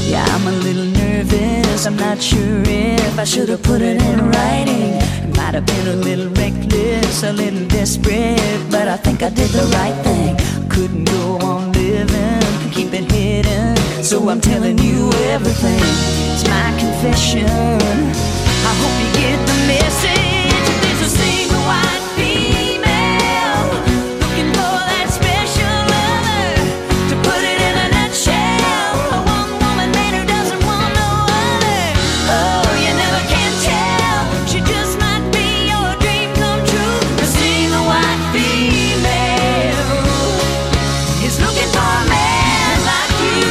Yeah, I'm a little nervous, I'm not sure if I should have put it in writing. It might have been a little reckless, a little desperate, but I think I did the right thing. I couldn't go on living, keep it hidden, so I'm telling you everything. It's my confession, I hope you get the message. There's a single white female looking for that special lover to put it in a nutshell. A one-woman man who doesn't want no other. Oh, you never can tell, she just might be your dream come true. A single white female is looking for a man like you.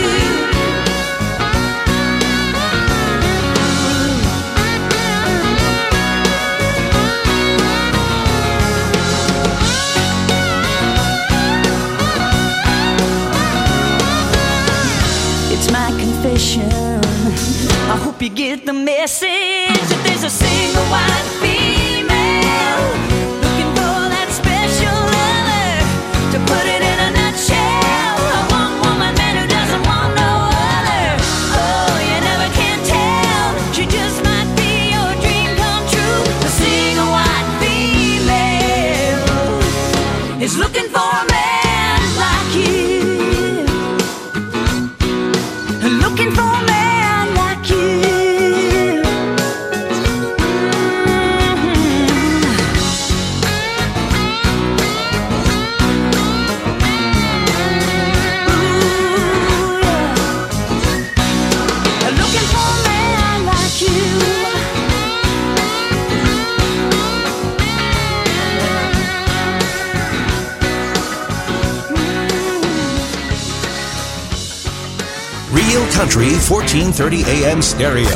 It's my confession, I hope you get the message. That there's a single white female looking for that special lover to put it in a nutshell. A one-woman man who doesn't want no other. Oh, you never can tell, she just might be your dream come true. A single white female is looking for a man like you. Looking for a man like you. Ooh, yeah. Looking for a man like you. Real Country 1430 AM stereo.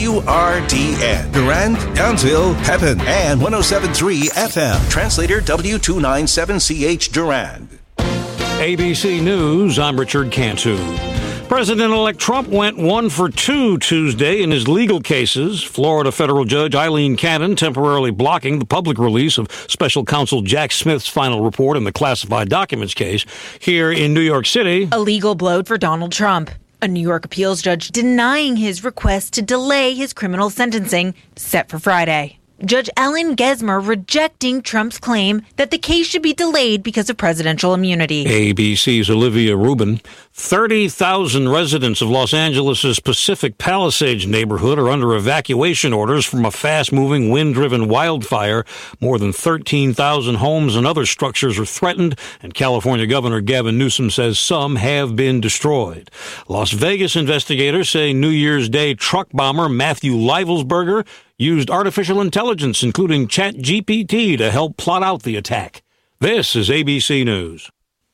WRDN. Durand, Townsville, Pepin, and 107.3 FM. Translator W297CH Durand. ABC News, I'm Richard Cantu. President-elect Trump went 1 for 2 Tuesday in his legal cases. Florida federal judge Eileen Cannon temporarily blocking the public release of special counsel Jack Smith's final report in the classified documents case. Here in New York City, a legal blow for Donald Trump. A New York appeals judge denying his request to delay his criminal sentencing set for Friday. Judge Ellen Gesmer rejecting Trump's claim that the case should be delayed because of presidential immunity. ABC's Olivia Rubin. 30,000 residents of Los Angeles' Pacific Palisades neighborhood are under evacuation orders from a fast-moving, wind-driven wildfire. More than 13,000 homes and other structures are threatened, and California Governor Gavin Newsom says some have been destroyed. Las Vegas investigators say New Year's Day truck bomber Matthew Leivelsberger used artificial intelligence, including ChatGPT, to help plot out the attack. This is ABC News.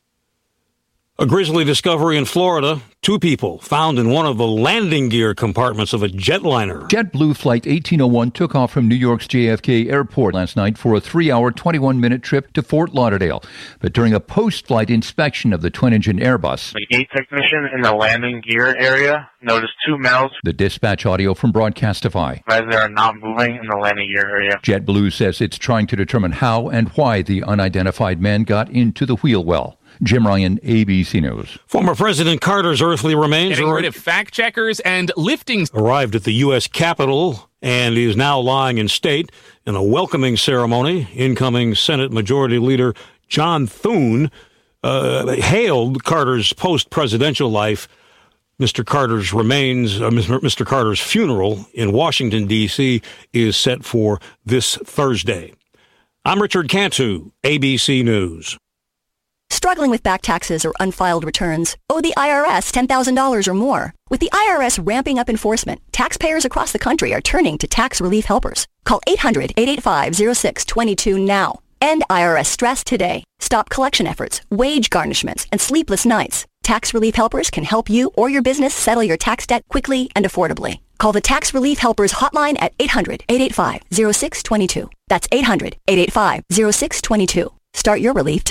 A grisly discovery in Florida. 2 people found in one of the landing gear compartments of a jetliner. JetBlue Flight 1801 took off from New York's JFK Airport last night for a 3-hour, 21-minute trip to Fort Lauderdale. But during a post-flight inspection of the twin-engine Airbus, the gate technician in the landing gear area noticed 2 males. The dispatch audio from Broadcastify. As they are not moving in the landing gear area. JetBlue says it's trying to determine how and why the unidentified man got into the wheel well. Jim Ryan, ABC News. Former President Carter's earthly remains getting rid of fact-checkers and lifting arrived at the U.S. Capitol and is now lying in state in a welcoming ceremony. Incoming Senate Majority Leader John Thune hailed Carter's post-presidential life. Mr. Carter's remains, Mr. Carter's funeral in Washington, D.C. is set for this Thursday. I'm Richard Cantu, ABC News. Struggling with back taxes or unfiled returns? Owe the IRS $10,000 or more? With the IRS ramping up enforcement, taxpayers across the country are turning to tax relief helpers. Call 800-885-0622 now. End IRS stress today. Stop collection efforts, wage garnishments, and sleepless nights. Tax relief helpers can help you or your business settle your tax debt quickly and affordably. Call the Tax Relief Helpers hotline at 800-885-0622. That's 800-885-0622. Start your relief today.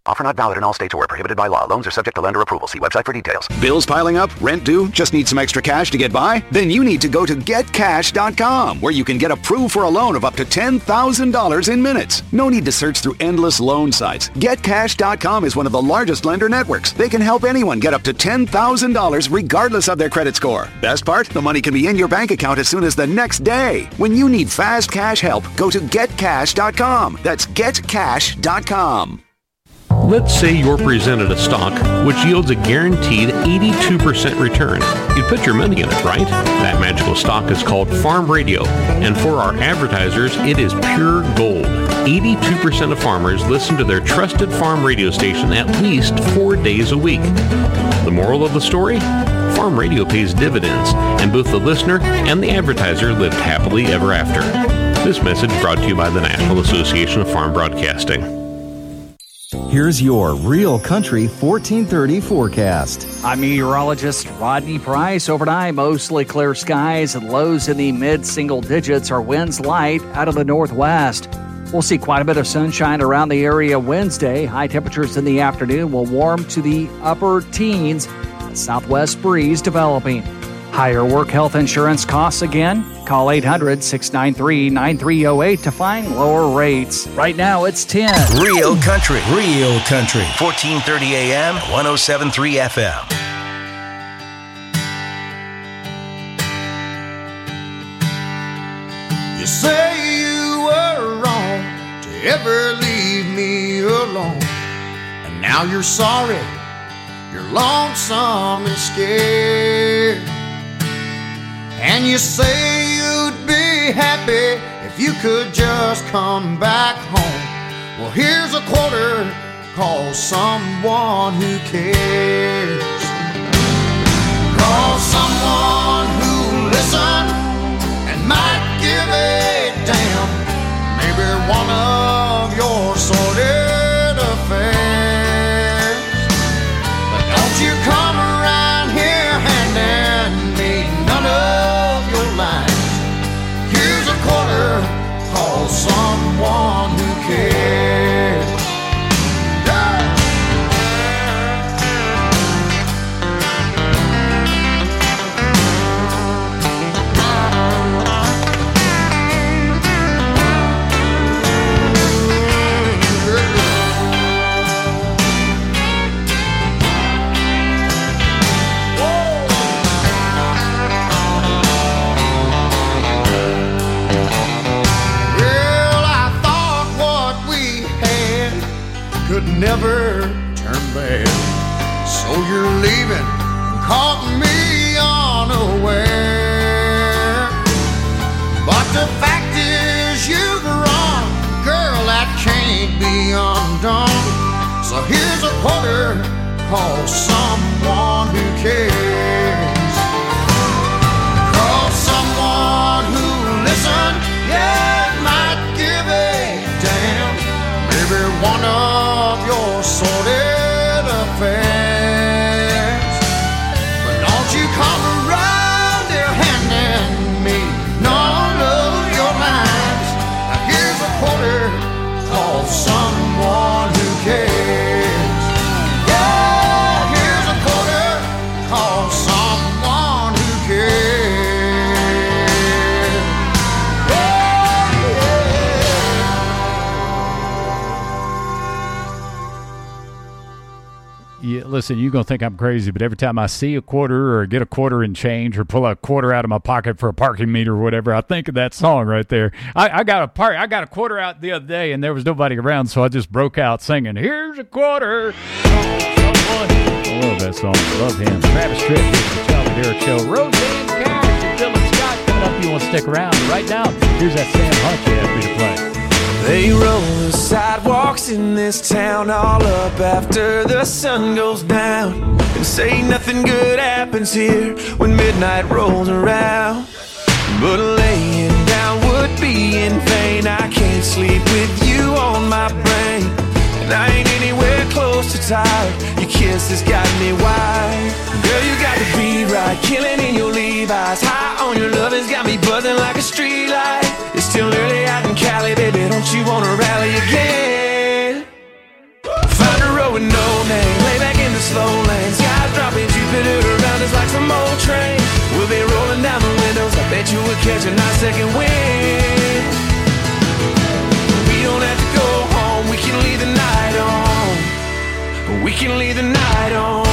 Offer not valid in all states or prohibited by law. Loans are subject to lender approval. See website for details. Bills piling up? Rent due? Just need some extra cash to get by? Then you need to go to GetCash.com, where you can get approved for a loan of up to $10,000 in minutes. No need to search through endless loan sites. GetCash.com is one of the largest lender networks. They can help anyone get up to $10,000 regardless of their credit score. Best part? The money can be in your bank account as soon as the next day. When you need fast cash help, go to GetCash.com. That's GetCash.com. Let's say you're presented a stock which yields a guaranteed 82% return. You'd put your money in it, right? That magical stock is called Farm Radio, and for our advertisers, it is pure gold. 82% of farmers listen to their trusted farm radio station at least 4 days a week. The moral of the story? Farm Radio pays dividends, and both the listener and the advertiser lived happily ever after. This message brought to you by the National Association of Farm Broadcasting. Here's your Real Country 1430 forecast. I'm meteorologist Rodney Price. Overnight, mostly clear skies and lows in the mid-single digits. Our winds light out of the northwest. We'll see quite a bit of sunshine around the area Wednesday. High temperatures in the afternoon will warm to the upper teens. A southwest breeze developing. Higher work health insurance costs again? Call 800-693-9308 to find lower rates. Right now, it's 10. Real Country. 1430 AM, 107.3 FM. You say you were wrong to ever leave me alone. And now you're sorry. You're lonesome and scared. And you say you'd be happy if you could just come back home. Well, here's a quarter, call someone who cares. Call someone who'll listen and might give a damn. Maybe one of your sordid affairs. But don't you come around here handing me none of your lines. Here's a quarter, call someone who cares. Could never turn bad. So you're leaving and caught me unaware. But the fact is you've run, girl, that can't be undone. So here's a quarter, call someone who cares. Call someone who'll listen, yeah, might give a damn. Maybe one of your sordid affairs. But don't you come around here handing me none of your lines. Now here's a quarter, call someone who cares. Yeah, here's a quarter, call someone who cares. Yeah, listen, you're going to think I'm crazy, but every time I see a quarter or get a quarter in change or pull a quarter out of my pocket for a parking meter or whatever, I think of that song right there. I got a quarter out the other day, and there was nobody around, so I just broke out singing, "Here's a quarter." I love that song. Love him. Travis Tritt, here's the Charlie Derrick Show. Roseanne Cash and Dylan Scott coming up. You want to stick around. Right now, here's that Sam Hunt you asked me to play. They roll the sidewalks in this town all up after the sun goes down, and say nothing good happens here when midnight rolls around. But laying down would be in vain. I can't sleep with you on my brain, and I ain't anywhere close to tired. Your kiss has got me wired. Girl, you got to be right, killing in your Levi's. High on your love has got me buzzing like a street light. It's still early out in Cali, baby, don't you wanna rally again? Find a catch a nice second wind. We don't have to go home, we can leave the night on. We can leave the night on.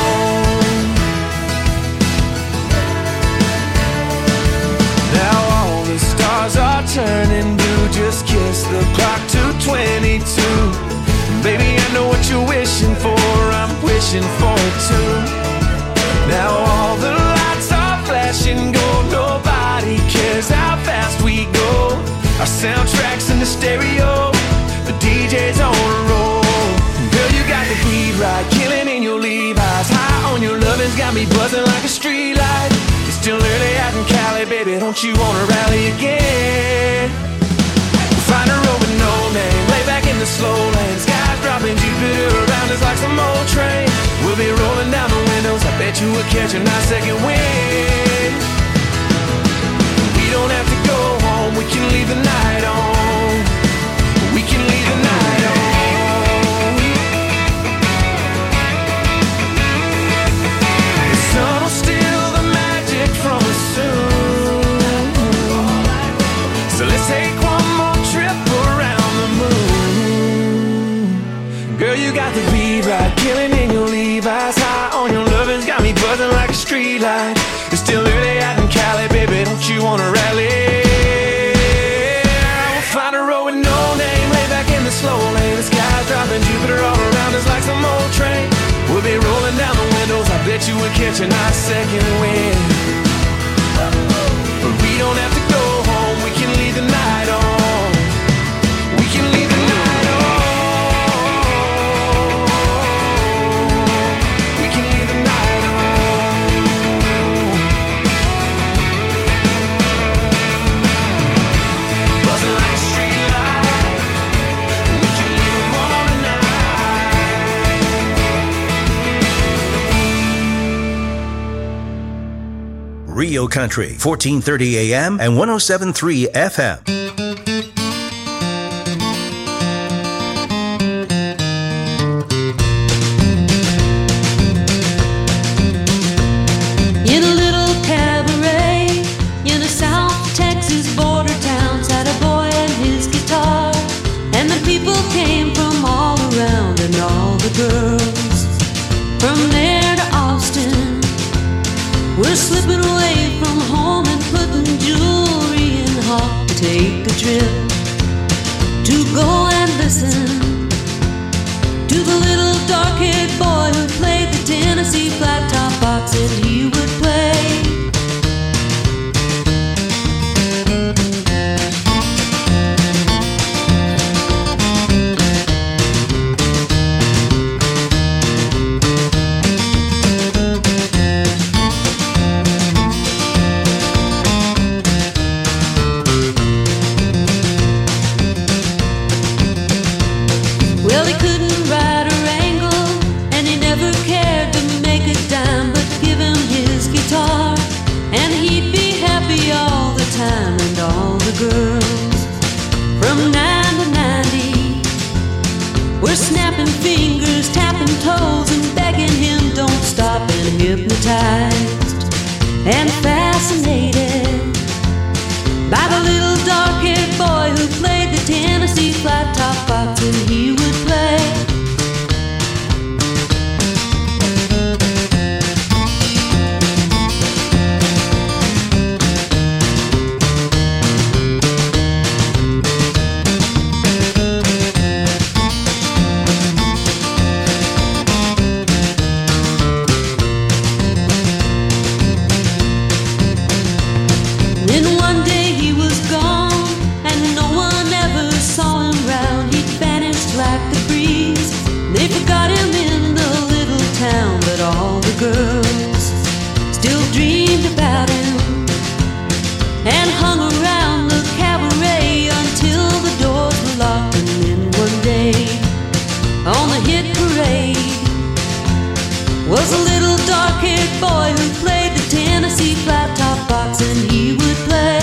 Now all the stars are turning blue. Just kiss the clock to 22. Baby, I know what you're wishing for, I'm wishing for it too. Now all the lights are flashing gold. Nobody cares how fast we go. Our soundtrack's in the stereo, the DJ's on a roll. Girl, you got the beat right, killing in your Levi's. High on your lovin's got me buzzing like a street light. It's still early out in Cali, baby, don't you wanna rally again? Find a road with no name, lay back in the slow lane. Skies dropping, Jupiter around us like some old train. We'll be rolling down the windows, I bet you we'll catch a nice second wind. We don't have to go home, we can leave the night on. We can leave the night on. The sun will steal the magic from us soon. So let's take one more trip around the moon. Girl, you got the beat right, killing in your Levi's. High on your lovin's got me buzzing like a street light. It's still early out in Cali, baby, don't you wanna rally? We'll find a road with no name, lay back in the slow lane. The sky's dropping, Jupiter all around us like some old train. We'll be rolling down the windows, I bet you we'll catch a nice second wind. But we don't have to go home, we can leave the night on. We can leave the night on. We can leave the night on. Buzzing like a street light. We can leave them all tonight. Rio Country, 1430 AM and 107.3 FM. In a little cabaret in a South Texas border town sat a boy and his guitar, and the people came from all around, and all the girls from there to Austin were slipping away from home and putting jewelry in hawk to take a trip to go and listen to the little dark-haired boy who played the Tennessee flat top box, and he would play. Well, he couldn't ride a wrangle, and he never cared to make a dime, but give him his guitar, and he'd be happy all the time. And all the girls from 9 to 90 were snapping fingers, tapping toes, and begging him don't stop, and hypnotized and fascinated by the little dark-haired boy who played the Tennessee flat top box, and he would play. Then one day he was gone, and no one ever saw him round. He vanished like the breeze. They forgot him in the little town, but all the girls still dreamed about him and hung around the cabaret until the doors were locked. And then one day on the hit parade was a little dark-haired boy who played the Tennessee flat top box, and he would play.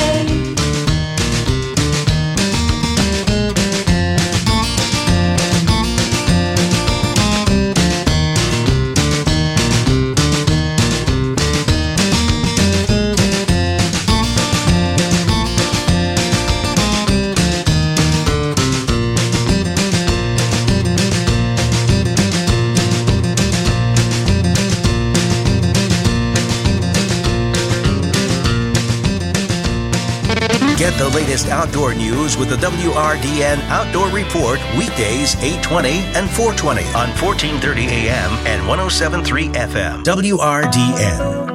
Get the latest outdoor news with the WRDN Outdoor Report weekdays 8:20 and 4:20 on 1430 AM and 107.3 FM. WRDN.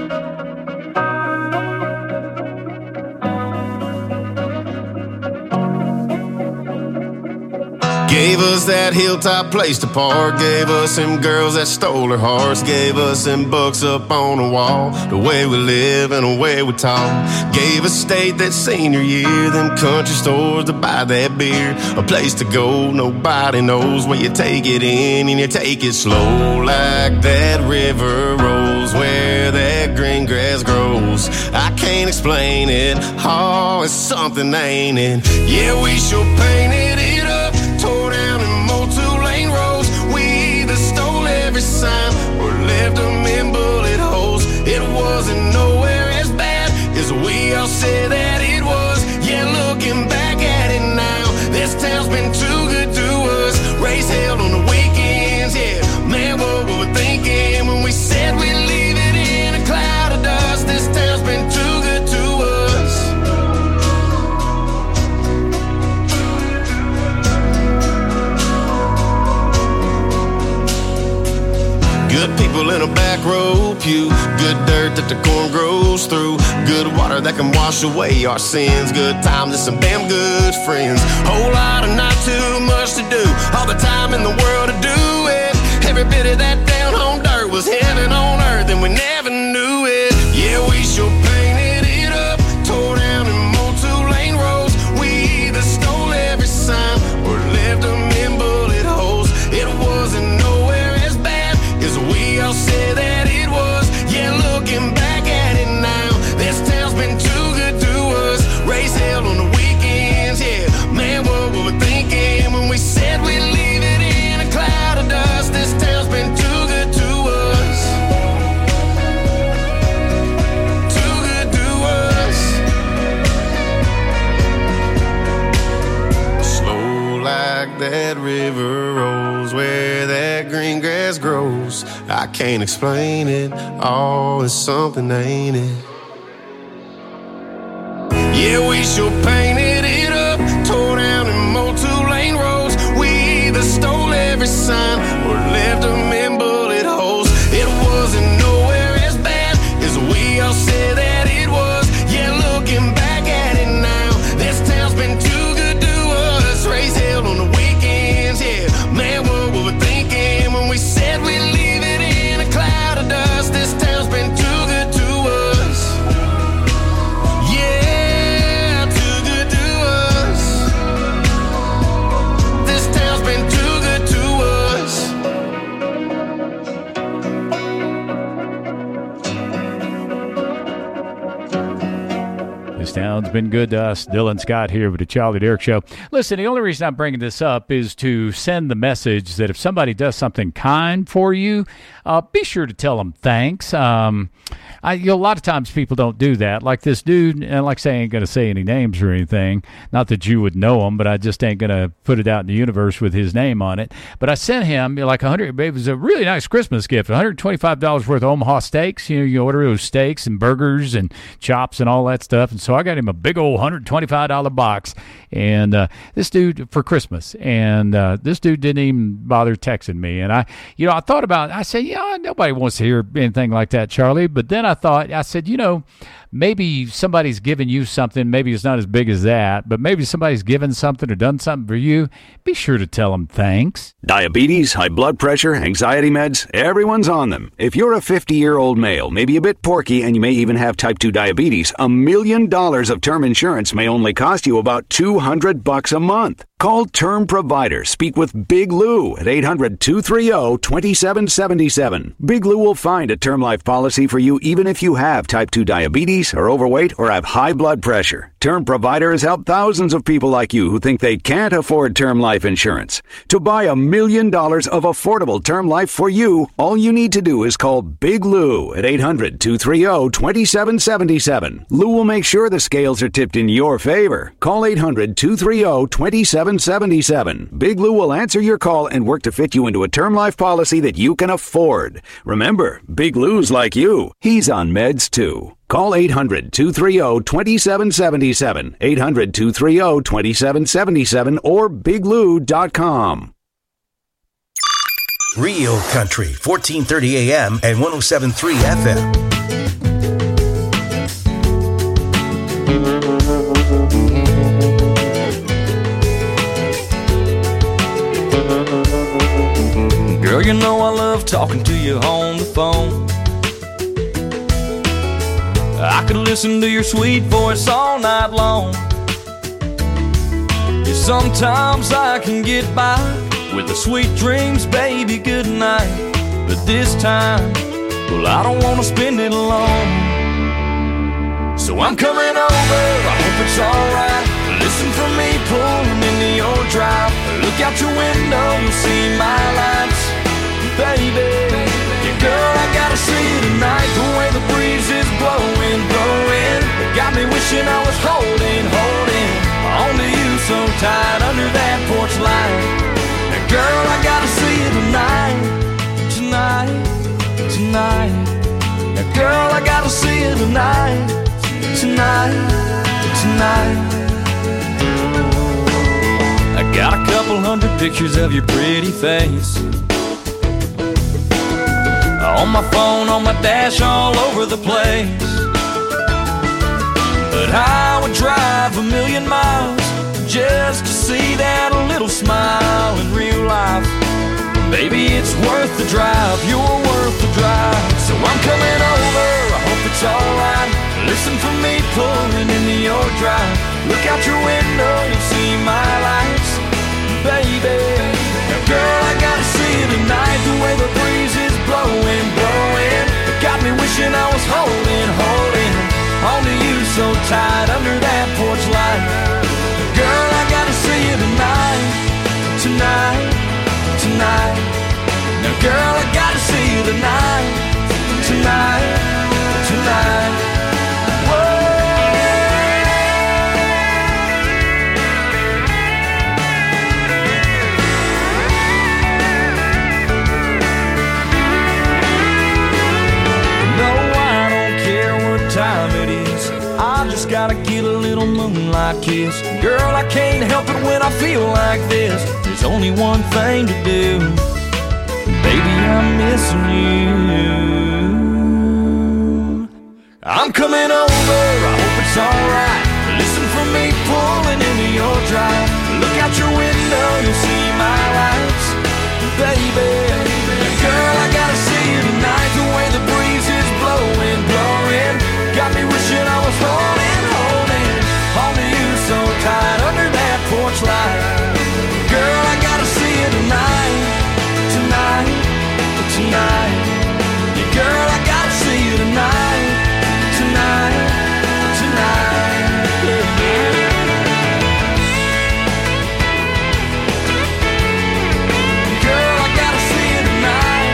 Gave us that hilltop place to park. Gave us them girls that stole her hearts. Gave us them books up on the wall. The way we live and the way we talk. Gave us state that senior year. Them country stores to buy that beer. A place to go nobody knows when you take it in and you take it slow. Like that river rolls where that green grass grows. I can't explain it. Oh, it's something, ain't it? Yeah, we sure painted it up. Tore down and mowed 2-lane roads. We either stole every sign or left them in bullet holes. It wasn't nowhere as bad as we all said that it was. Yeah, looking back at it now, this town's been too good to us. Race held on the weekends, yeah. Man, what were we thinking when we said we'd leave it in a cloud of dust? This town's been too good to us. Good people in a back row pew. Good dirt that the corn grows through. Good water that can wash away our sins. Good times and some damn good friends. Whole lot of not too much to do. All the time in the world to do it. Every bit of that down home dirt was heaven on earth and we never knew it. Yeah, we sure painted it up. Tore down and mowed 2-lane roads. We either stole every sign or left them in bullet holes. It wasn't nowhere as bad as we all said that it was. Yeah, looking back at it now, this town's been too good to us. Race held on the weekends, yeah. Man, what were we thinking when we said we'd leave it in a cloud of dust? This town's been too good to us. Too good to us. Slow like that river rolls where that green grass grows. I can't explain it. Oh, it's something, ain't it? Yeah, we sure painted it up. Tore down and mowed 2-lane roads. We either stole every sign or left them in bullet holes. It wasn't nowhere as bad as we all said that it was. Yeah, looking back at it now, this town's been too good to us. Race held on the weekends, yeah. Man, what were we thinking when we said we'd leave it in a cloud of dust? This town's been too good to us. Yeah, too good to us. This town's been too good to us. This town's been good to us. Dylan Scott here with the Charlie Derrick Show. Listen, the only reason I'm bringing this up is to send the message that if somebody does something kind for you, be sure to tell them thanks. A lot of times people don't do that. Like this dude, and like I say, I ain't going to say any names or anything. Not that you would know him, but I just ain't going to put it out in the universe with his name on it. But I sent him like $100. It was a really nice Christmas gift. $125 worth of Omaha steaks. You order those steaks and burgers and chops and all that stuff. And so I got him a big old $125 box. And this dude for Christmas. And this dude didn't even bother texting me. And I thought about it. I said, nobody wants to hear anything like that, Charlie. But then I said, maybe somebody's giving you something. Maybe it's not as big as that, but maybe somebody's given something or done something for you. Be sure to tell them thanks. Diabetes, high blood pressure, anxiety meds, everyone's on them. If you're a 50-year-old male, maybe a bit porky, and you may even have type 2 diabetes, $1 million of term insurance may only cost you about $200 a month. Call Term Provider. Speak with Big Lou at 800-230-2777. Big Lou will find a term life policy for you even if you have type 2 diabetes, are overweight, or have high blood pressure. Term Provider has helped thousands of people like you who think they can't afford term life insurance. To buy $1 million of affordable term life for you, all you need to do is call Big Lou at 800-230-2777. Lou will make sure the scales are tipped in your favor. Call 800-230-2777. Big Lou will answer your call and work to fit you into a term life policy that you can afford. Remember, Big Lou's like you. He's on meds too. Call 800-230-2777, 800-230-2777, or biglou.com. Real Country, 1430 AM and 107.3 FM. Girl, you know I love talking to you on the phone. I could listen to your sweet voice all night long. Yeah, sometimes I can get by with the sweet dreams, baby, good night. But this time, well, I don't want to spend it alone. So I'm coming over, I hope it's alright. Listen for me pulling into your drive. Look out your window, you'll see my lights. Baby, yeah, girl, I gotta see you tonight. The way the breeze is blowing, blowing, it got me wishing I was holding onto you so tight under that porch light. Now, girl, I gotta see you tonight. Now, girl, I gotta see you tonight. I got a couple hundred pictures of your pretty face on my phone, on my dash, all over the place. But I would drive 1,000,000 miles just to see that little smile in real life. Baby, it's worth the drive, you're worth the drive. So I'm coming over, I hope it's alright. Listen for me pulling into your drive. Look out your window, you'll see my lights. Baby, now girl, I gotta see you tonight. The way the breeze is blowing, blowing, it got me wishing I was holding onto you so tight under that porch light. Girl, I gotta see you tonight. Now girl, I gotta see you tonight. Gotta get a little moonlight kiss. Girl, I can't help it when I feel like this. There's only one thing to do. Baby, I'm missing you. I'm coming over, I hope it's alright. Listen for me pulling into your drive. Look out your window, you'll see my lights. Baby, girl, I gotta see you tonight. The way the breeze is blowing, blowing, got me wishing I was holding onto you so tight under that porch light. Girl, I gotta see you tonight. Yeah, girl, I gotta see you tonight. Girl, I gotta see you tonight.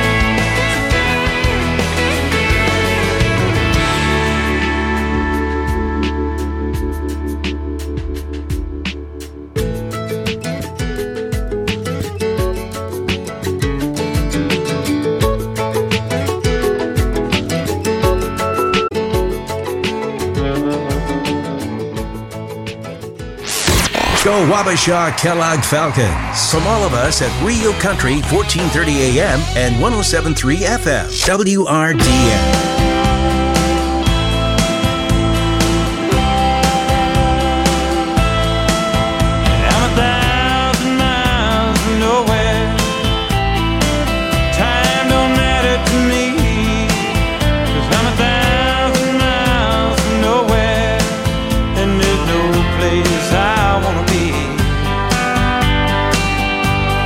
Go Wabasha Kellogg Falcons. From all of us at Real Country, 1430 AM and 107.3 FM. WRDN.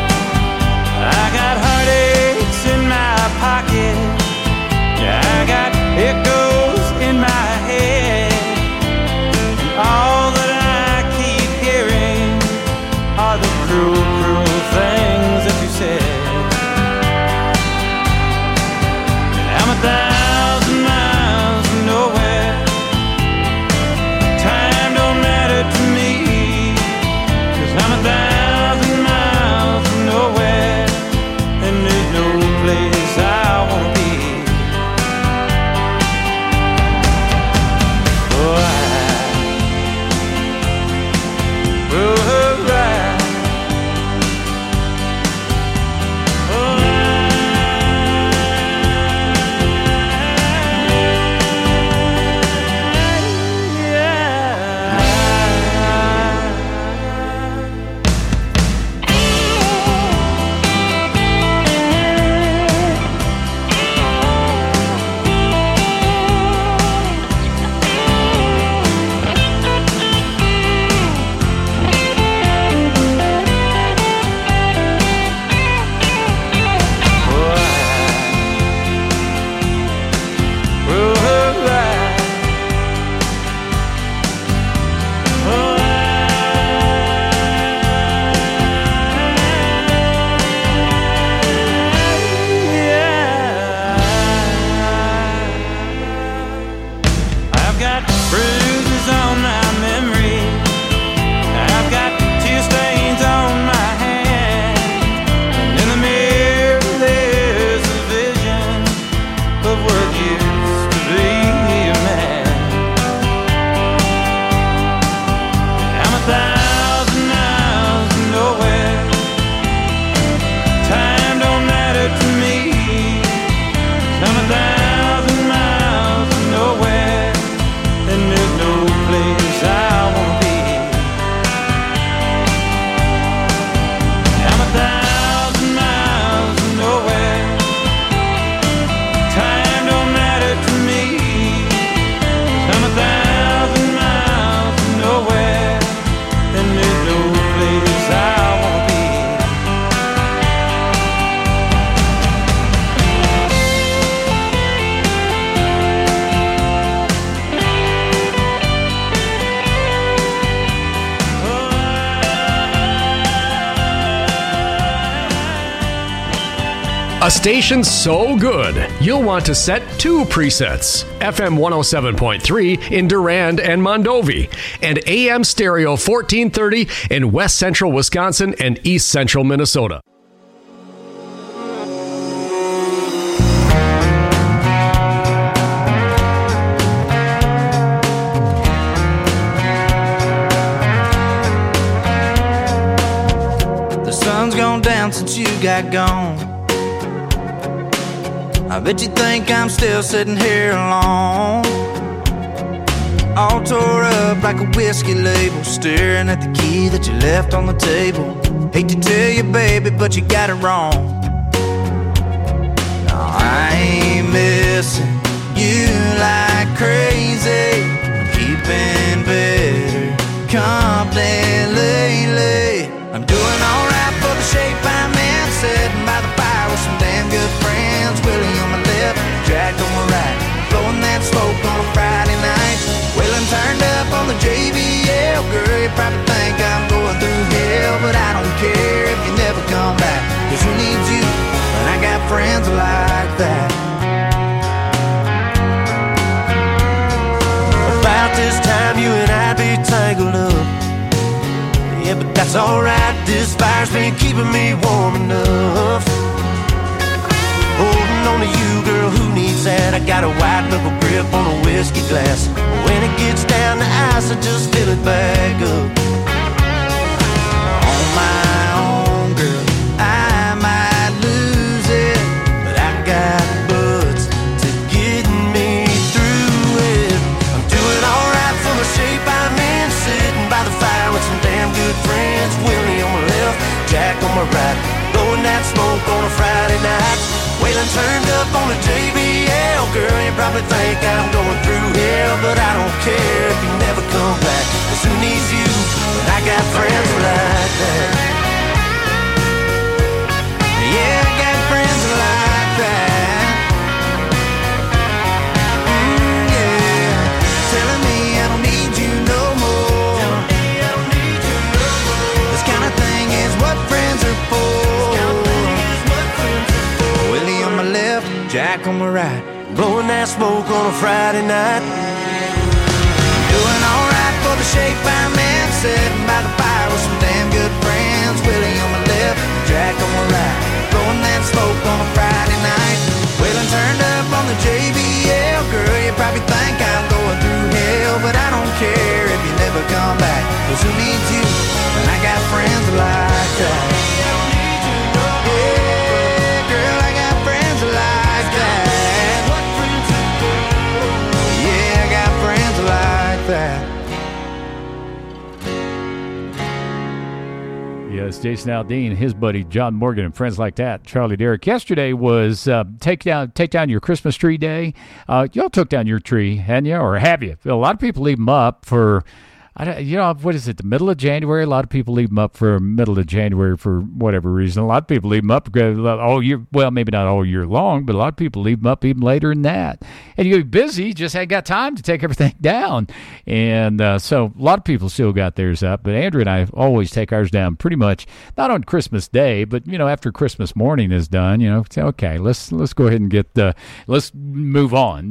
I got got bruises on my memory. I've got tear stains on my hands. And in the mirror there's a vision of what used to be a man. I'm 1,000 miles from nowhere. Time don't matter to me. I'm 1,000 miles from nowhere, and there's no place I wanna be. I'm 1,000 miles from nowhere. Time don't matter to me. I'm 1,000 miles from nowhere, and there's no place I wanna be. A station so good, you'll want to set 2 presets. FM 107.3 in Durand and Mondovi, and AM stereo 1430 in West Central Wisconsin and East Central Minnesota. The sun's gone down since you got gone. I bet you think I'm still sitting here alone, all tore up like a whiskey label, staring at the key that you left on the table. Hate to tell you, baby, but you got it wrong. No, I ain't missing you like crazy. I'm keeping better company lately. I'm doing alright for the shape I'm in, sitting by the fire with some damn good friends. Willie on my left, Jack on my right, blowing that smoke on a Friday night. Waylon turned up on the JBL. Girl, you probably think I'm going through hell, but I don't care if you never come back, 'cause who needs you when I got friends like that? About this time you and I'd be tangled up. Yeah, but that's alright, this fire's been keeping me warm enough. Holding on to you, girl, who needs that? I got a white knuckle grip on a whiskey glass. When it gets down to ice, I just fill it back up. On my own, girl, I might lose it, but I got butts to get me through it. I'm doing alright for the shape I'm in, sitting by the fire with some damn good friends. Willie on my left, Jack on my right, blowing that smoke on a Friday night. Waylon turned up on the JBL. Girl, you probably think I'm going through hell, but I don't care if you never come back, 'cause who needs you when I got friends like that? Yeah, I got friends like that. Yeah, telling me I don't need you no more. This kind of thing is what friends are for. Willie on my left, Jack on my right, blowing that smoke on a Friday night. Doing alright for the shape I'm in, sitting by the fire with some damn good friends. Willie on my left, Jack on my right, blowing that smoke on a Friday night. Waylon turned up on the JBL. Girl, you probably think I'm going through hell, but I don't care if you never come back, 'cause who needs you when I got friends like that? Yes, Jason Aldean, his buddy John Morgan, and friends like that. Charlie Derrick. Yesterday was take down your Christmas tree day. Y'all took down your tree, hadn't you, or have you? A lot of people leave them up for what is it, the middle of January? A lot of people leave them up for middle of January for whatever reason. A lot of people leave them up all year. Well, maybe not all year long, but a lot of people leave them up even later than that. And you're busy, just ain't got time to take everything down. And so a lot of people still got theirs up. But Andrew and I always take ours down pretty much, not on Christmas Day, but, after Christmas morning is done, say, okay, let's go ahead and let's move on,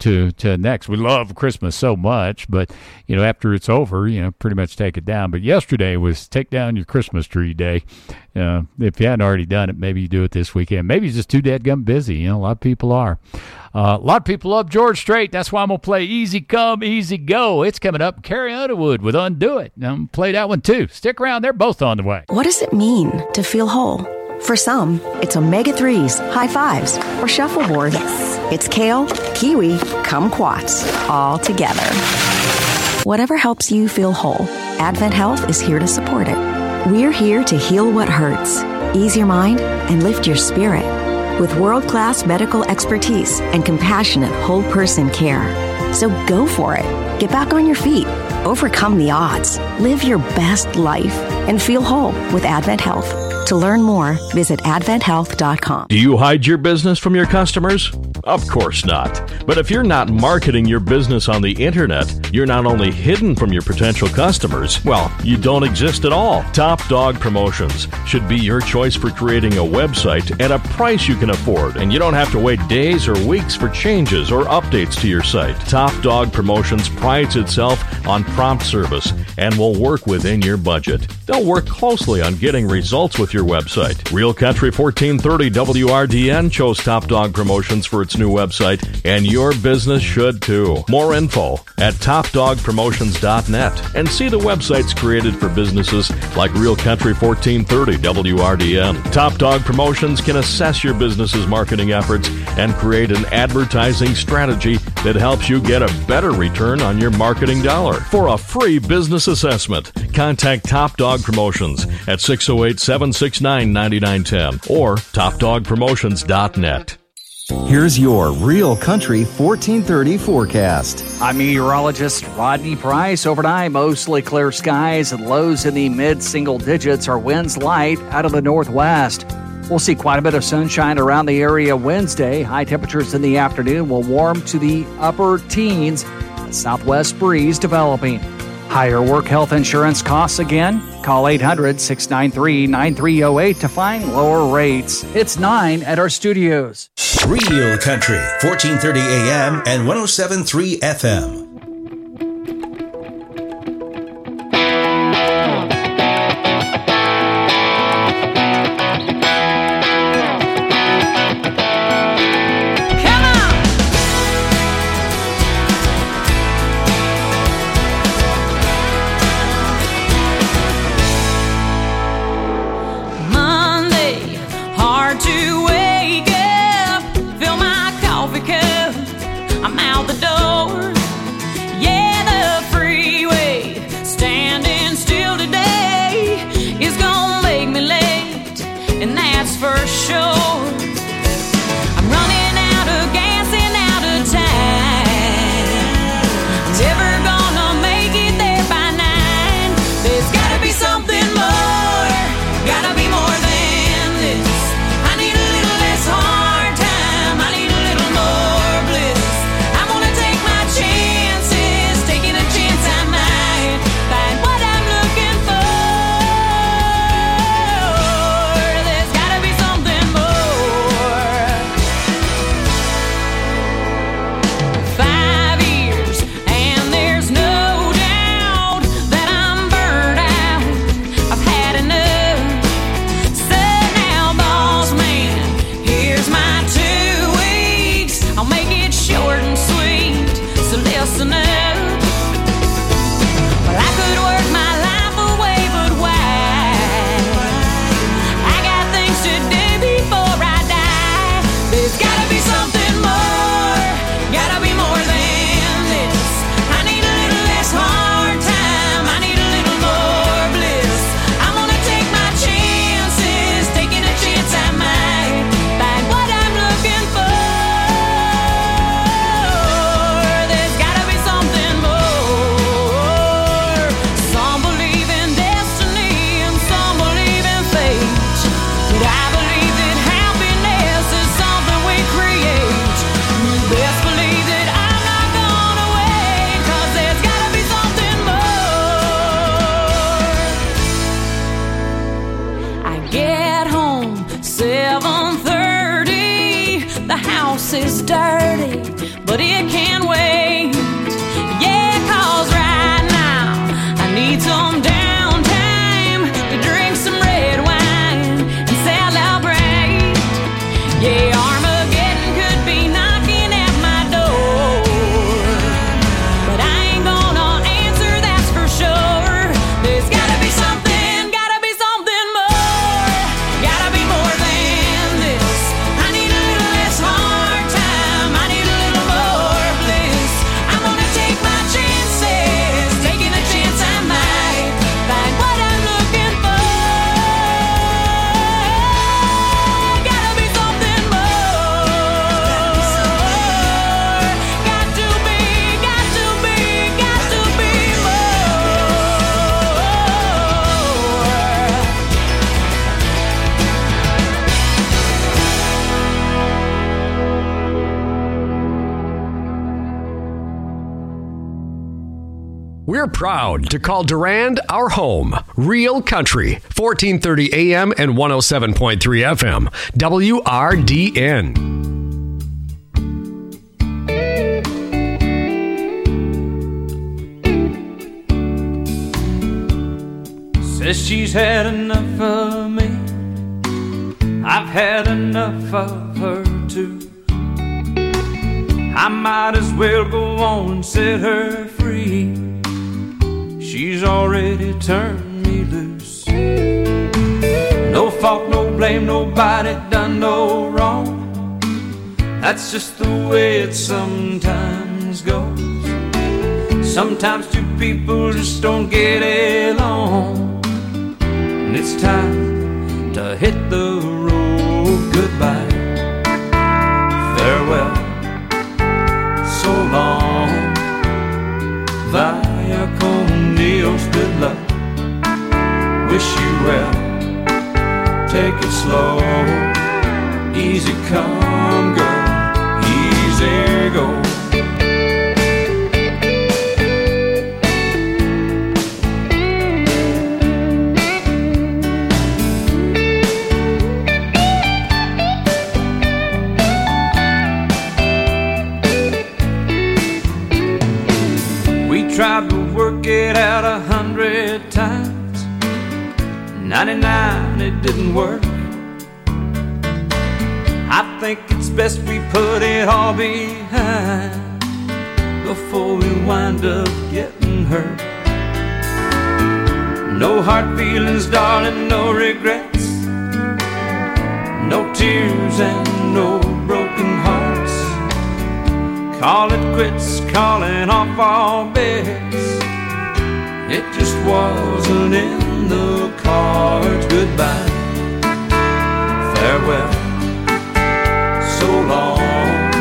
to next. We love Christmas so much, but, after it's over, pretty much take it down. But yesterday was take down your Christmas tree day. If you hadn't already done it, maybe you do it this weekend. Maybe you're just too dadgum busy. A lot of people are. A lot of people love George Strait. That's why I'm going to play Easy Come, Easy Go. It's coming up. Carrie Underwood with Undo It. I'm going to play that one too. Stick around. They're both on the way. What does it mean to feel whole? For some, it's omega-3s, high fives, or shuffleboard. Yes. It's kale, kiwi, kumquats, all together. Whatever helps you feel whole, Advent Health is here to support it. We're here to heal what hurts, ease your mind, and lift your spirit with world-class medical expertise and compassionate whole-person care. So go for it. Get back on your feet. Overcome the odds. Live your best life and feel whole with Advent Health. To learn more, visit adventhealth.com. Do you hide your business from your customers? Of course not. But if you're not marketing your business on the internet, you're not only hidden from your potential customers, well, you don't exist at all. Top Dog Promotions should be your choice for creating a website at a price you can afford, and you don't have to wait days or weeks for changes or updates to your site. Top Dog Promotions prides itself on prompt service and will work within your budget. They'll work closely on getting results with your website. Real Country 1430 WRDN chose Top Dog Promotions for its new website, and your business should too. More info at topdogpromotions.net and see the websites created for businesses like Real Country 1430 WRDN. Top Dog Promotions can assess your business's marketing efforts and create an advertising strategy that helps you get a better return on your marketing dollar. For a free business assessment, contact Top Dog Promotions at 608-769-9910 or topdogpromotions.net. Here's your Real Country 1430 forecast. I'm meteorologist Rodney Price. Overnight, mostly clear skies and lows in the mid-single digits. Our winds light out of the northwest. We'll see quite a bit of sunshine around the area Wednesday. High temperatures in the afternoon will warm to the upper teens. A southwest breeze developing. Higher work health insurance costs again? Call 800-693-9308 to find lower rates. It's 9 at our studios. Real Country, 1430 AM and 107.3 FM. house is dirty, but it can wait. Yeah, 'cause right now I need some downtime to drink some red wine and celebrate. Yeah, Armageddon could be knocking at my door, but I ain't gonna answer, that's for sure. There's gotta be something more, gotta be more than this. I need a little less hard time, I need a little more bliss. I'm gonna take my chances, taking a chance I might find what I'm looking for. Gotta be something more, got to be We're proud to call Durand our home. Real Country, 1430 AM and 107.3 FM. WRDN. Says she's had enough of me, I've had enough of her too. I might as well go on and set her free. She's already turned me loose. No fault, no blame, nobody done no wrong. That's just the way it sometimes goes. Sometimes two people just don't get along, and it's time to hit the road. Goodbye, farewell, so long, via con Dios, good luck, wish you well, take it slow, easy come girl, easy go. Tried to work it out 100 times, 99 it didn't work. I think it's best we put it all behind before we wind up getting hurt. No hard feelings, darling, no regrets, no tears and no broken hearts. Call it quits, calling off all bets. It just wasn't in the cards. Goodbye, farewell, so long,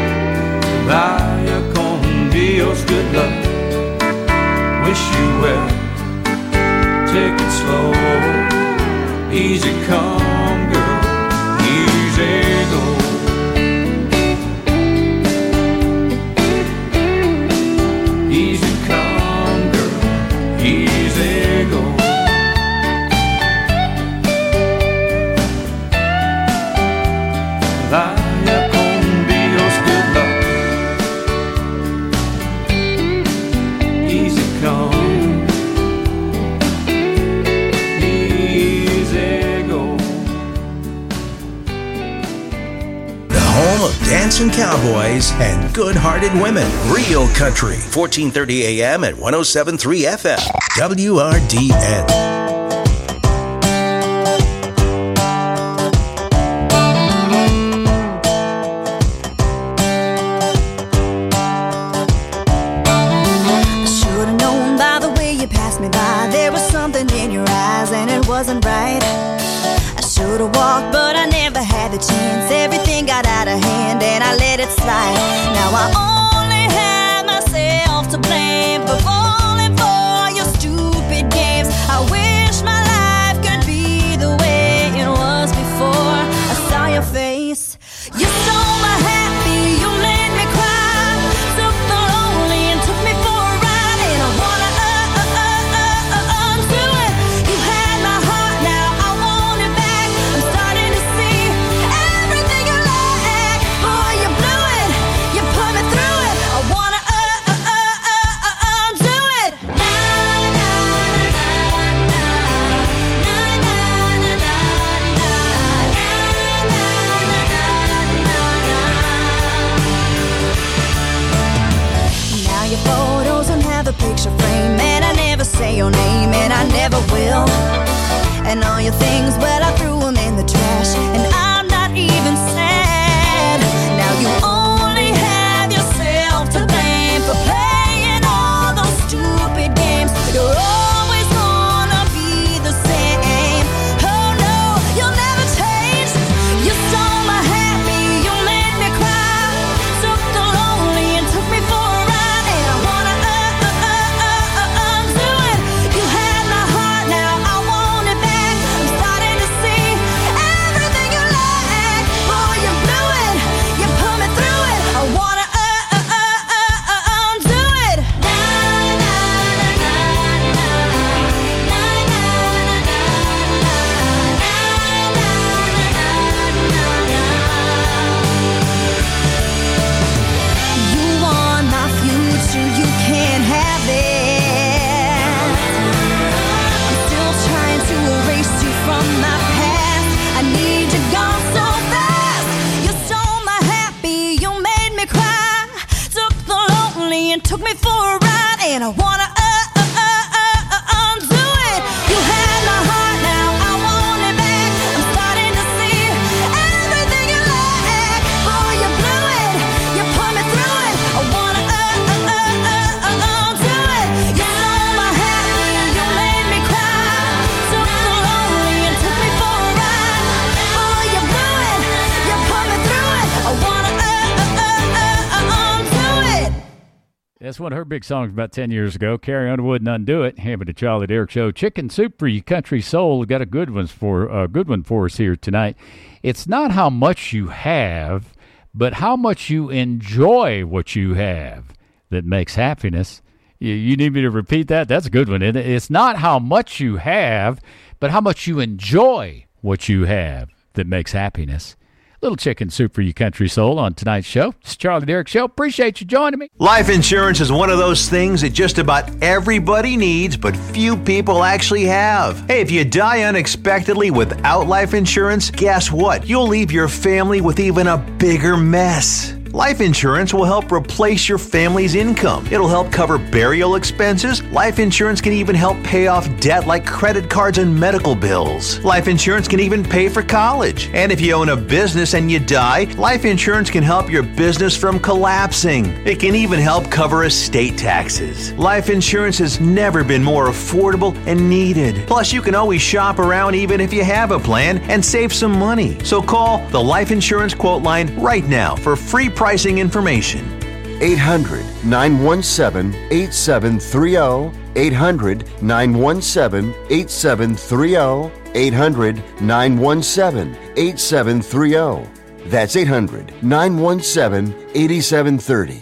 vaya con Dios, good luck, wish you well, take it slow, easy come girl, easy go. Easy come, girl, easy go. Vaya con Dios, good luck, easy come, easy go. The home of dancing cowboys and good-hearted women. Real Country, 1430 AM and 107.3 FM. WRDN. Should've known by the way you passed me by, there was something in your eyes and it wasn't right. I should've walked, but I never had the chance. Everything got out of hand and I let it slide. Now I only have myself to blame for falling for your stupid games. I wish my life could be the way it was before I saw your face. You stole my happy, you made me cry, took the lonely and took me for a ride, and I wanna undo it. You had my heart, now I want it back. I'm starting to see everything you lack. Boy, you your name, and I never will. And all your things, well, I threw them in the trash, and I'm not even sad. Now you only have yourself to blame for playing all those stupid games. You're always gonna be the same. Oh no, you'll never change. You stole my happy, you made me cry. Took the lonely and took me for a ride, and I wanna undo it. You had my heart, now I want it back. I'm starting to see everything you like. Boy, you blew it, you put me through it. I wanna undo it. You want my future, you can't have it. I'm still trying to erase you from my past. I need you gone so fast. You stole my happy, you made me cry. Took the lonely and took me for a ride, and I wanna undo it. You had my heart, now I want it back. I'm starting to see everything you like. Boy, you blew it, you put me through it. I wanna undo it. You stole my happy, you made me cry. Took the lonely and took me for a ride. Boy, you blew it, you put me through it. I wanna undo it. That's one of her big songs about 10 years ago. Carrie Underwood and Undo It. Hammer to Charlie Derrick Show. Chicken Soup for You Country Soul. Got a good one for us here tonight. It's not how much you have, but how much you enjoy what you have that makes happiness. You need me to repeat that? That's a good one, isn't it? It's not how much you have, but how much you enjoy what you have that makes happiness. Little Chicken Soup for You Country Soul on tonight's show. It's Charlie Derrick Show. Appreciate you joining me. Life insurance is one of those things that just about everybody needs, but few people actually have. Hey, if you die unexpectedly without life insurance, guess what? You'll leave your family with even a bigger mess. Life insurance will help replace your family's income. It'll help cover burial expenses. Life insurance can even help pay off debt like credit cards and medical bills. Life insurance can even pay for college. And if you own a business and you die, life insurance can help your business from collapsing. It can even help cover estate taxes. Life insurance has never been more affordable and needed. Plus, you can always shop around even if you have a plan and save some money. So call the Life Insurance Quote Line right now for free pricing information. 800-917-8730. 800-917-8730. 800-917-8730. That's 800-917-8730.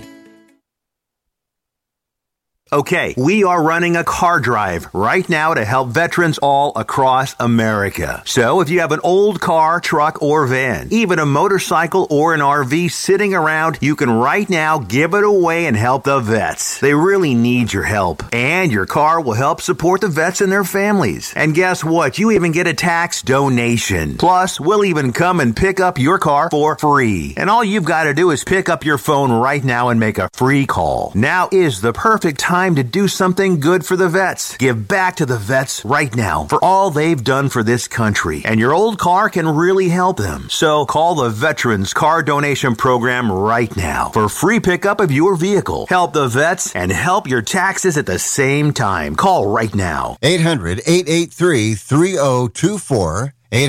Okay, we are running a car drive right now to help veterans all across America. So if you have an old car, truck, or van, even a motorcycle or an RV sitting around, you can right now give it away and help the vets. They really need your help. And your car will help support the vets and their families. And guess what? You even get a tax donation. Plus, we'll even come and pick up your car for free. And all you've got to do is pick up your phone right now and make a free call. Now is the perfect time to do something good for the vets. Give back to the vets right now for all they've done for this country. And your old car can really help them. So call the Veterans Car Donation Program right now for free pickup of your vehicle. Help the vets and help your taxes at the same time. Call right now. 800-883-3024.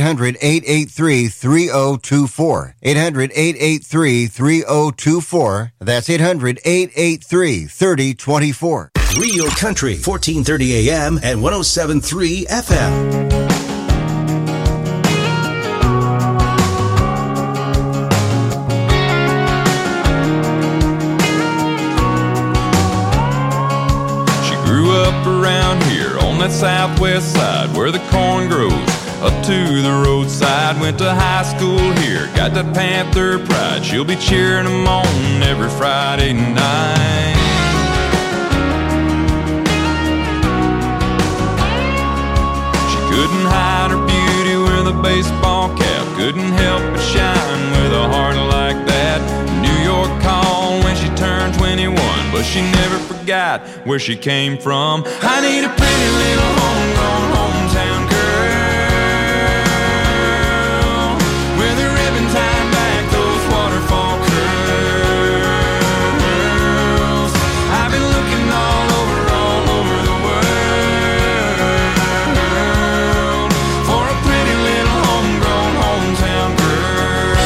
800-883-3024. 800-883-3024. That's 800-883-3024. Real Country, 1430 AM and 107.3 FM. Around here on that southwest side where the corn grows up to the roadside. Went to high school here, got that Panther pride. She'll be cheering them on every Friday night. She couldn't hide her beauty with a baseball cap, couldn't help but shine with a heart like that. New York called when she turned 21, but she never forgot where she came from. I need a pretty little homegrown hometown girl with a ribbon tied back those waterfall curls. I've been looking all over the world for a pretty little homegrown hometown girl.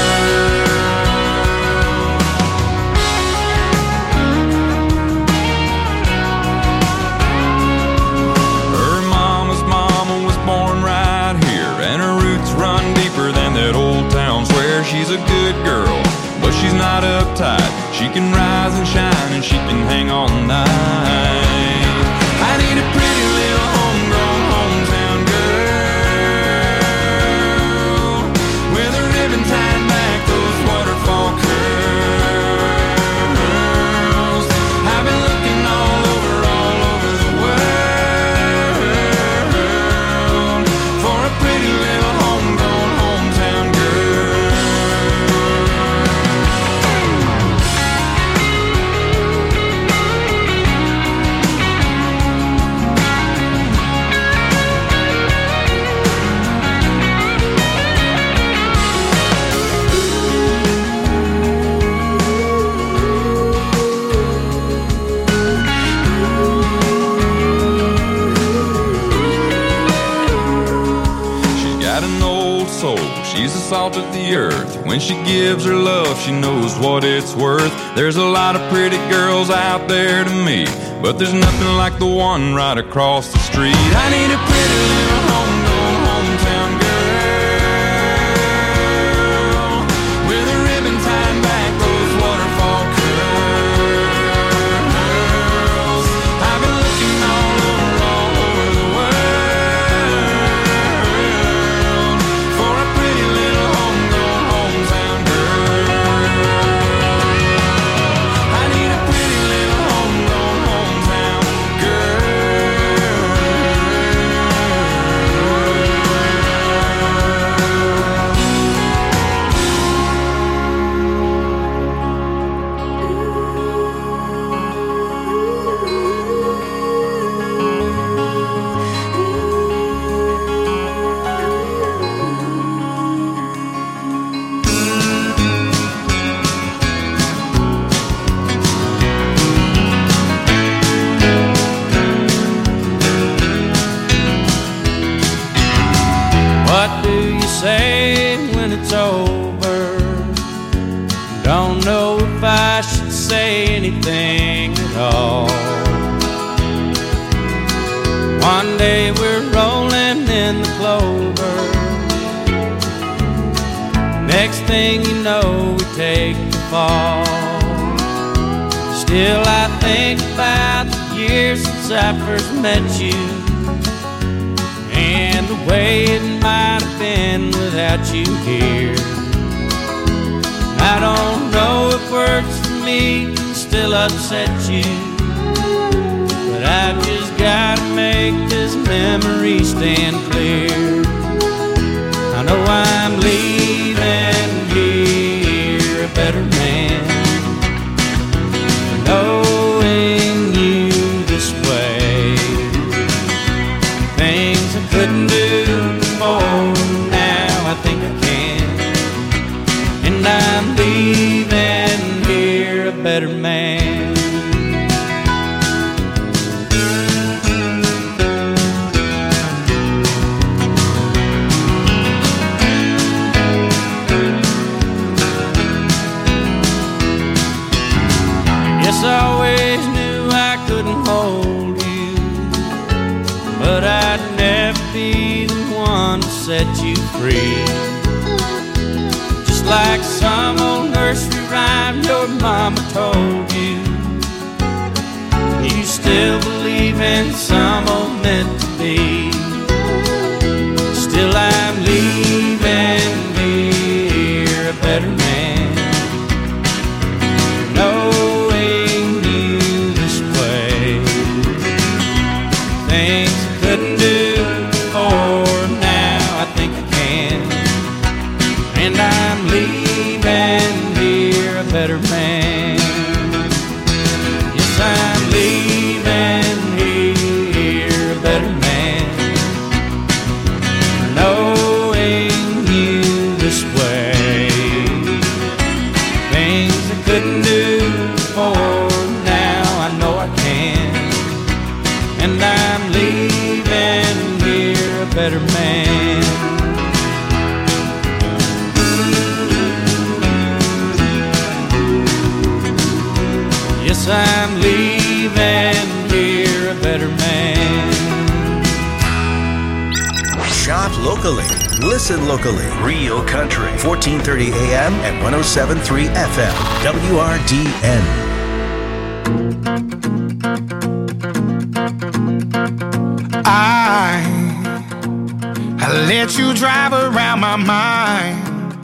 Her mama's mama was born right here, and her roots run deeper than that old town square. She's a good girl, but she's not uptight. She can rise and shine, and she can hang all night. I need a pretty little homegrown hometown girl with a ribbon tied back those waterfall curls. I've been looking all over the world for a pretty little homegrown hometown girl. She's got an old soul, she's the salt of the earth. When she gives her love, she knows what it's worth. There's a lot of pretty girls out there to me, but there's nothing like the one right across the street. I need a pretty little homegrown hometown girl with a ribbon tied back those waterfall curls. I've been looking all over the world for a pretty little homegrown hometown girl. I need a pretty little homegrown hometown What do you say when it's over? Don't know if I should say anything at all. One day we're rolling in the clover. Next thing you know, we take the fall. Still I think about the years since I first met you, and the way it might have been without you here. I don't know if words for me can still upset you, but I've just gotta make this memory stand clear. I know I'm leaving here a better man for knowing you this way. Things I couldn't do before, now I think I can. And I'm leaving here a better man. Guess I always knew I couldn't hold you, but I'd never be the one to set you free. Just like some old nursery rhyme your mama told you, you still believe in some old meant to be. Still I'm leaving here a better man, knowing you this way. Things I couldn't do before, now I think I can. And I'm leaving here a better man. Yes, I Shop locally. Listen locally. Real Country. 1430 AM and 107.3 FM. WRDN. I let you drive around my mind.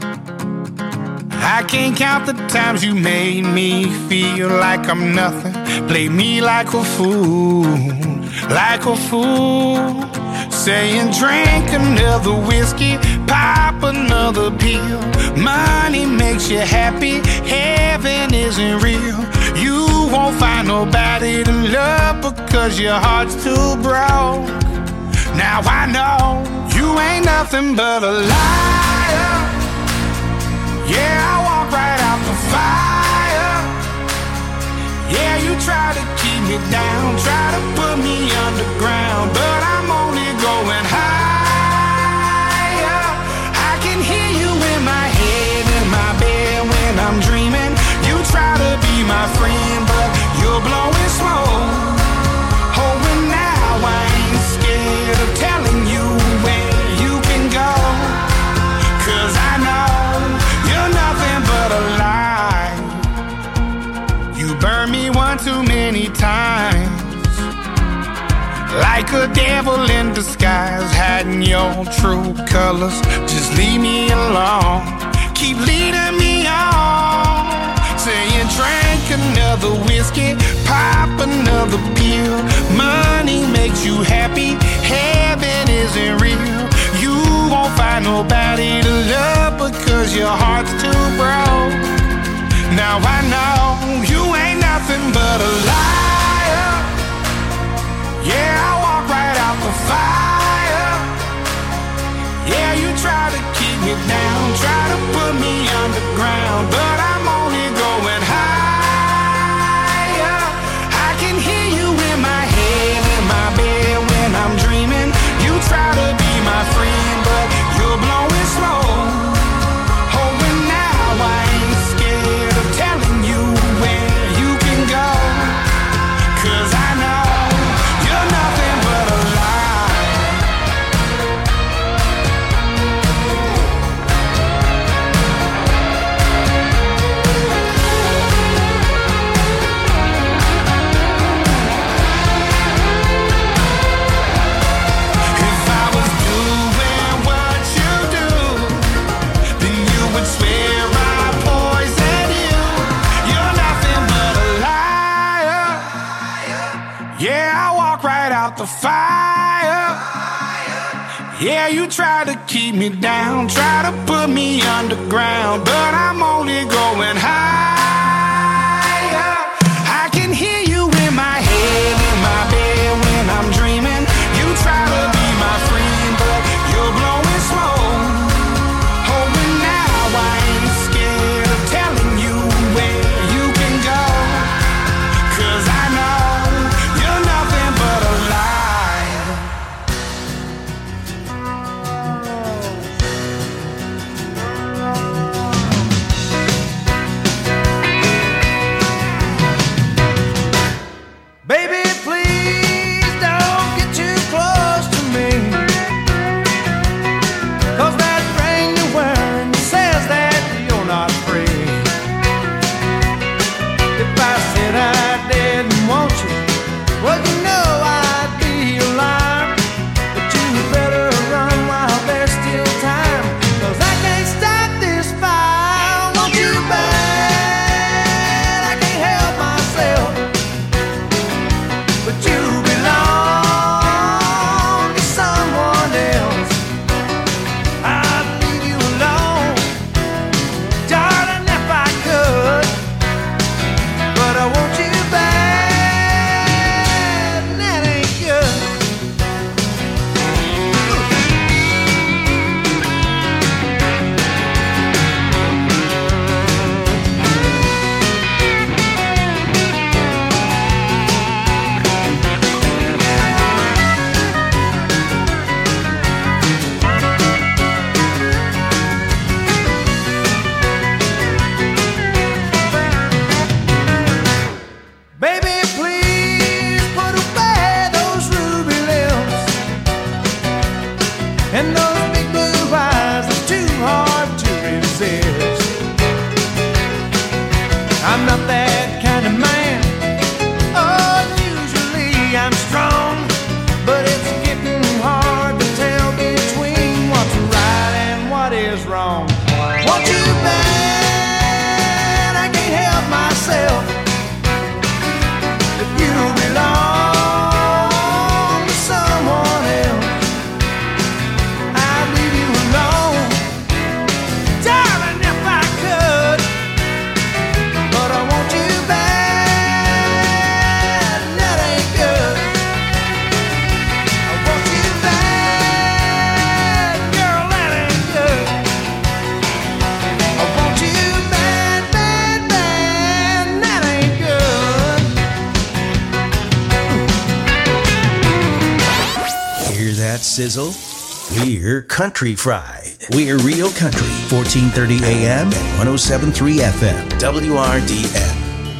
I can't count the times you made me feel like I'm nothing. Play me like a fool, like a fool. Saying drink another whiskey, pop another pill. Money makes you happy, heaven isn't real. You won't find nobody to love because your heart's too broke. Now I know you ain't nothing but a liar. Yeah, I walk right out the fire. Yeah, you try to keep me down, try to put me underground, but I'm only going higher. I can hear you in my head, in my bed when I'm dreaming. You try to be my friend, but you're blowing smoke. Oh, and now I ain't scared of telling you where you can go, 'cause I know you're nothing but a lie. You burned me one too many times, like a devil in disguise, hiding your true colors. Just leave me alone, keep leading me on. Saying drink another whiskey, pop another pill. Money makes you happy, heaven isn't real. You won't find nobody to love because your heart's too broke. Now I know you ain't nothing but a liar. Yeah, I walk right out the fire. Yeah, you try to keep me down, try to put me underground, but I'm only going higher. I can hear you in my head, in my bed when I'm dreaming. You try to be my friend, but you're blowing smoke. Oh, and now I ain't scared of telling you where you can go, 'cause I know you're nothing but a lie. If I was doing what you do, then you would swear I poisoned you. You're nothing but a liar. Yeah, I walk right out the fire. Yeah, you try to keep me down, try to put me underground, but I'm only going higher. I can hear you in my head, in my bed when I'm dreaming. You try to be my friend, but you're blowing smoke. Oh, and now I ain't scared of telling you where you can go, 'cause I know you're nothing but a lie. that sizzle? We're Country Fried. We're Real Country, 1430 AM and 107.3 FM, WRDN.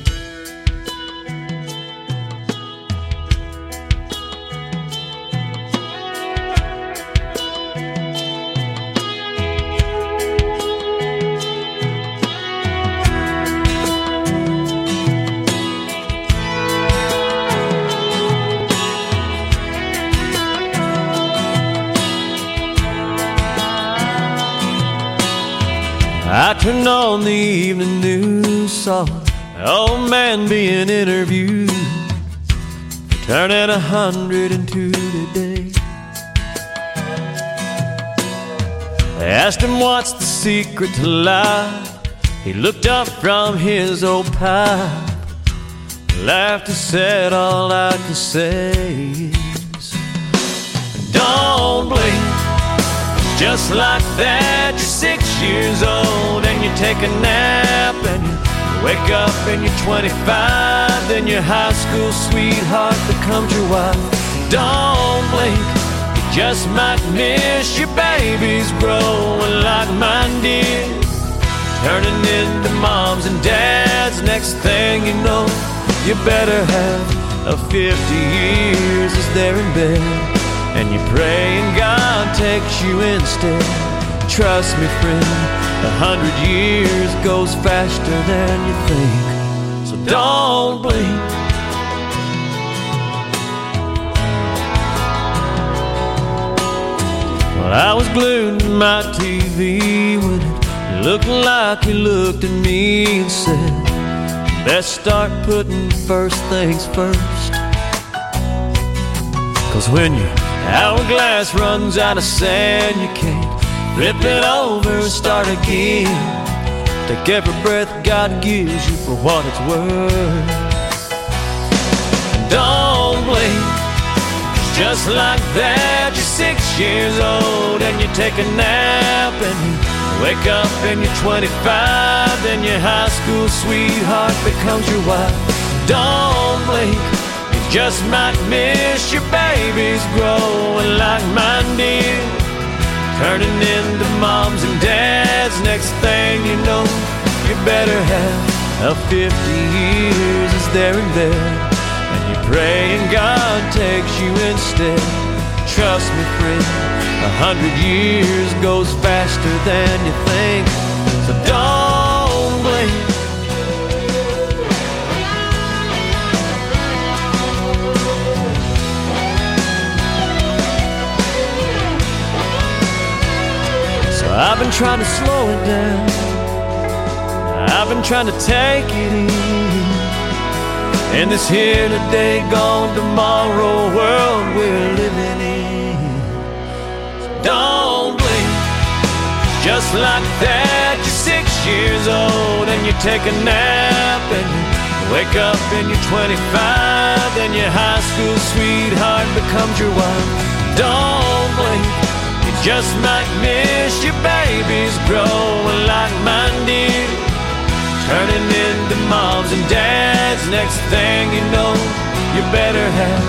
I turned on the evening news, saw an old man being interviewed for turning 102 today. They asked him what's the secret to life. He looked up from his old pipe, laughed and said, all I can say is, don't blink. Just like that, you're 6 years old and you take a nap and you wake up and you're 25. Then your high school sweetheart becomes your wife. Don't blink, you just might miss your babies growing like mine did, turning into moms and dads. Next thing you know, you better have a 50 years as they're in bed, and you pray and God takes you instead. Trust me, friend, 100 years goes faster than you think. So don't blink. Well, I was glued to my TV when it looked like he looked at me and said, best start putting first things first. 'Cause when your hourglass runs out of sand, you can't flip it over and start again. Take every breath God gives you for what it's worth. Don't blink, just like that, you're 6 years old and you take a nap and you wake up and you're 25. Then your high school sweetheart becomes your wife. Don't blink, just might miss your babies growing like mine did, turning into moms and dads. Next thing you know, you better have a 50 years as they're in bed, and you pray and God takes you instead. Trust me, friend, 100 years goes faster than you think. So don't blink. I've been trying to slow it down, I've been trying to take it easy in this here today, gone tomorrow world we're living in. So don't blink, just like that, you're 6 years old and you take a nap and you wake up and you're 25. Then your high school sweetheart becomes your wife. Don't blink, just might miss your babies growing like mine did, turning into moms and dads. Next thing you know, you better have